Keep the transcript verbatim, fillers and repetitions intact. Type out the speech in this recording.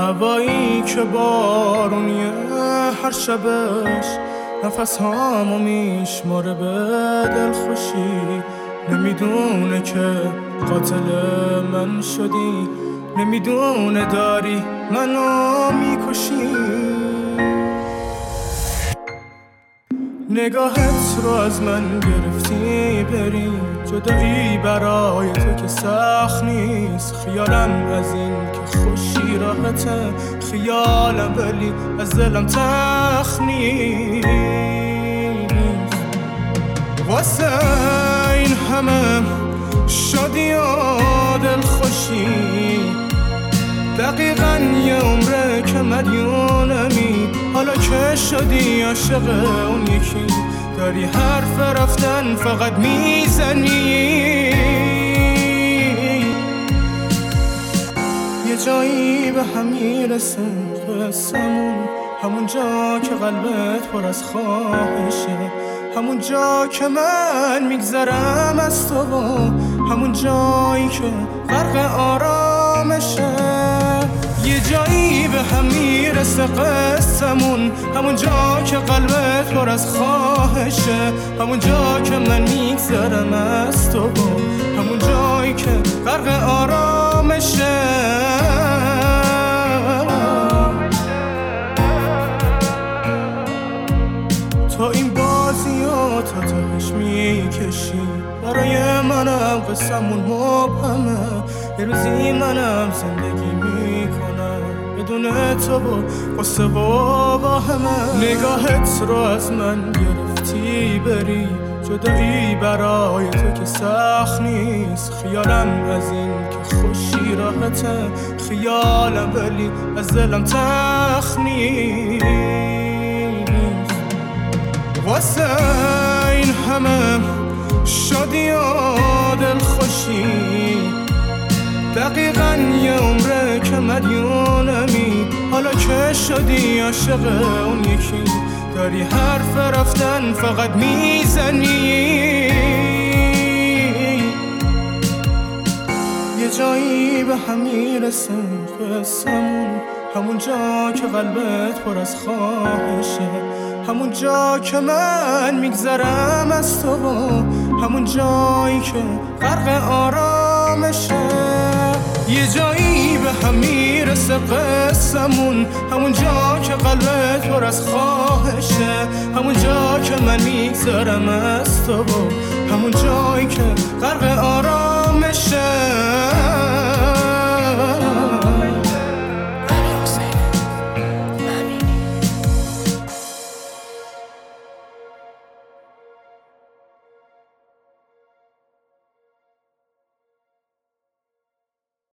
هوایی که بارونیه هر شبش نفس هامو میشماره به دل خوشی. نمیدونه که قاتل من شدی، نمیدونه داری منو میکشی. نگاهت رو از من گرفتی بری، جدایی برای تو که سخت نیست. خیالم از این که خوشی راحته، خیالم ولی از دلم تخت نیست. واسه این همه شادی و دل خوشی، دقیقاً یه عمره که مدیونمی. حالا که شدی عاشق اون یکی، داری حرف رفتن فقط میزنی. یه جایی به هم میرسه قصمون، همون جا که قلبت پر از خواهشه، همون جا که من میگذرم از تو، همون جایی که غرق آرامشه. یه جایی به هم میرسه قصمون، همون جا که قلبت پر از خواهشه، همون جا که من میگذرم از تو، همون جایی که غرق آرامشه. تا این بازی ها تا تهش میکشی، برای منم قصمون مبهمه. یه روزی منم زندگی میکنم بدون تو با قصه و واهمه. نگاهت رو از من گرفتی بری، جدایی برای تو که سخت نیست. خیالم از این که خوشی راحته، خیالم ولی از دلم تخت نیست. واسه این همه شادی و دل خوشی، دقیقاً یه عمره که مدیونمی. حالا که شدی عاشق اون یکی، داری حرف رفتن فقط میزنی. یه جایی به هم میرسه قصمون، همون جا که قلبت پر از خواهشه، همون جا که من میگذرم از تو، همون جایی که غرق آرامشه. یه جایی به هم میرسه قصمون، همون جا که قلبت پر از خواهشه، همون جا که من میگذرم از تو، همون جایی که